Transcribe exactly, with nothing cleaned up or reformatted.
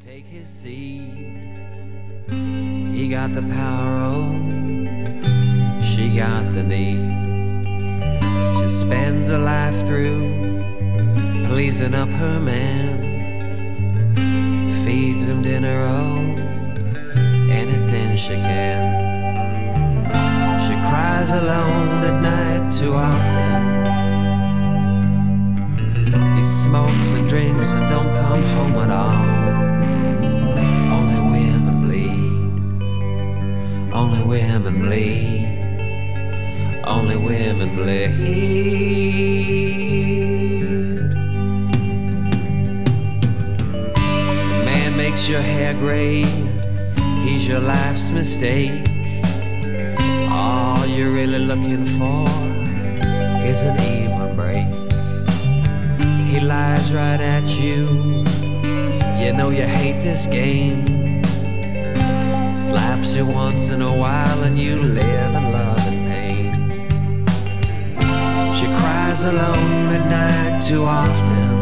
Take his seat. He got the power, oh, she got the need. She spends her life through pleasing up her man, feeds him dinner, oh, anything she can. She cries alone at night too often. He smokes and drinks and don't come home at all. Only women bleed, only women bleed, only women bleed. A man makes your hair gray, he's your life's mistake. All you're really looking for is an even break. He lies right at you, you know you hate this game. Slaps you once in a while and you live in love and pain. She cries alone at night too often.